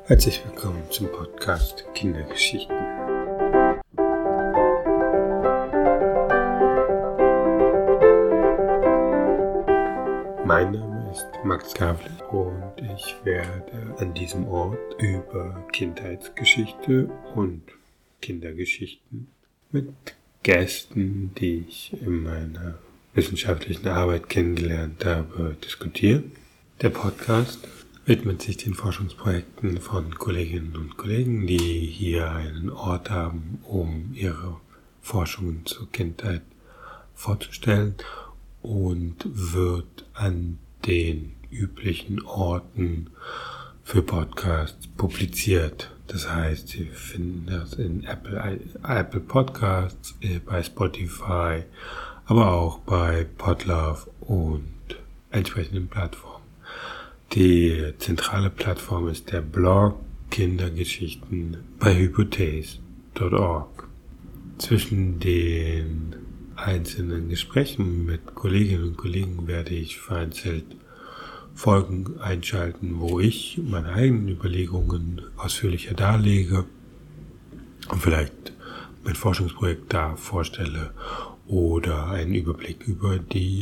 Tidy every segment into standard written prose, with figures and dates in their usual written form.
Herzlich willkommen zum Podcast Kindergeschichten. Mein Name ist Max Gavli und ich werde an diesem Ort über Kindheitsgeschichte und Kindergeschichten mit Gästen, die ich in meiner wissenschaftlichen Arbeit kennengelernt habe, diskutieren. Der Podcast widmet sich den Forschungsprojekten von Kolleginnen und Kollegen, die hier einen Ort haben, um ihre Forschungen zur Kindheit vorzustellen, und wird an den üblichen Orten für Podcasts publiziert. Das heißt, Sie finden das in Apple Podcasts, bei Spotify, aber auch bei Podlove und entsprechenden Plattformen. Die zentrale Plattform ist der Blog Kindergeschichten bei hypothese.org. Zwischen den einzelnen Gesprächen mit Kolleginnen und Kollegen werde ich vereinzelt Folgen einschalten, wo ich meine eigenen Überlegungen ausführlicher darlege und vielleicht mein Forschungsprojekt da vorstelle oder einen Überblick über die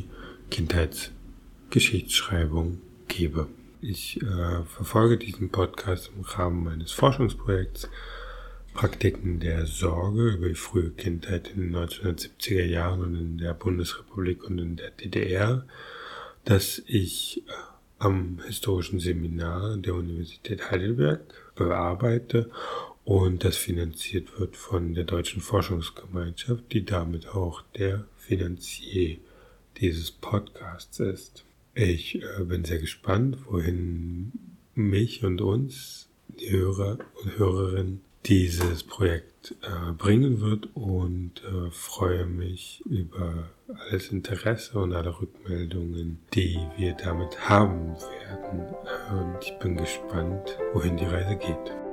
Kindheitsgeschichtsschreibung gebe. Ich verfolge diesen Podcast im Rahmen meines Forschungsprojekts Praktiken der Sorge über die frühe Kindheit in den 1970er Jahren und in der Bundesrepublik und in der DDR, das ich am Historischen Seminar der Universität Heidelberg bearbeite und das finanziert wird von der Deutschen Forschungsgemeinschaft, die damit auch der Finanzier dieses Podcasts ist. Ich bin sehr gespannt, wohin mich und uns, die Hörer und Hörerinnen, dieses Projekt bringen wird und freue mich über alles Interesse und alle Rückmeldungen, die wir damit haben werden. Und ich bin gespannt, wohin die Reise geht.